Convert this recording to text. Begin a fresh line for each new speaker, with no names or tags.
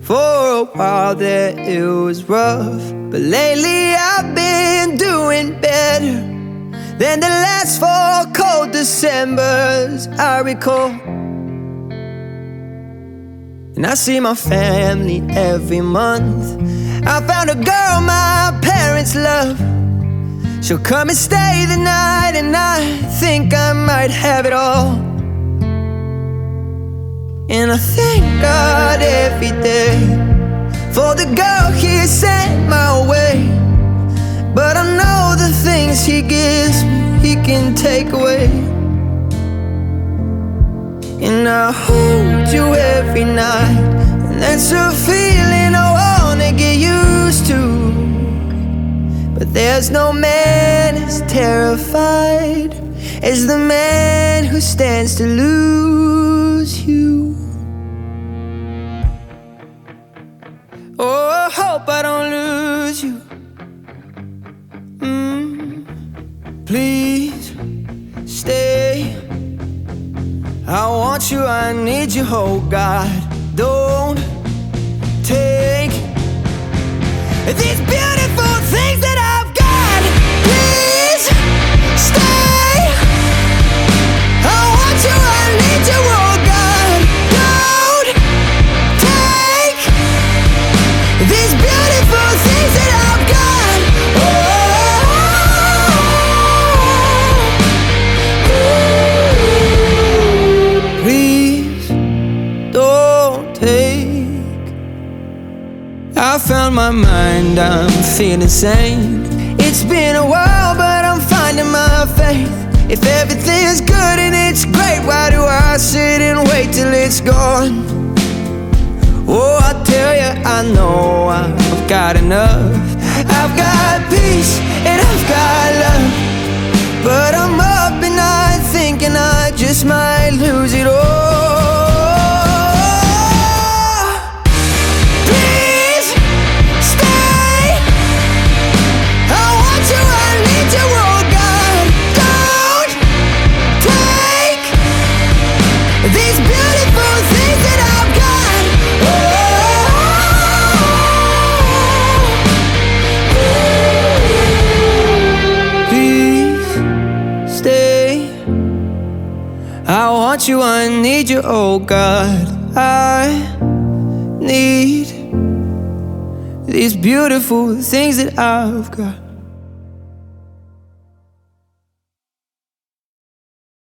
For a while there it was rough, but lately I've been doing better than the last 4 cold Decembers I recall. And I see my family every month. I found a girl my parents love. She'll come and stay the night, and I think I might have it all. And I thank God every day for the girl He sent my way. But I know the things He gives me, He can take away. And I hold you every night, and that's a feeling I wanna get used to. But there's no man as terrified as the man who stands to lose you. Oh, I hope I don't lose you. Please stay. I want you, I need you, oh God. Don't take these beautiful things that I've got. Please stay. I want you, I need you, oh God. Don't take these beautiful things that I've got. Please don't take. I found my mind, I'm feeling sane. It's been a while, but I'm finding my faith. If everything's good and it's great, why do I sit and wait till it's gone? Oh, I tell you, I know I've got enough. I've got peace and I've got love, but I'm up at night thinking I just might lose it all. Please stay. I want you, I need you, oh God. Don't take these beautiful things that I've got. Please stay. I want you, I need you, oh God. I need these beautiful things that I've got.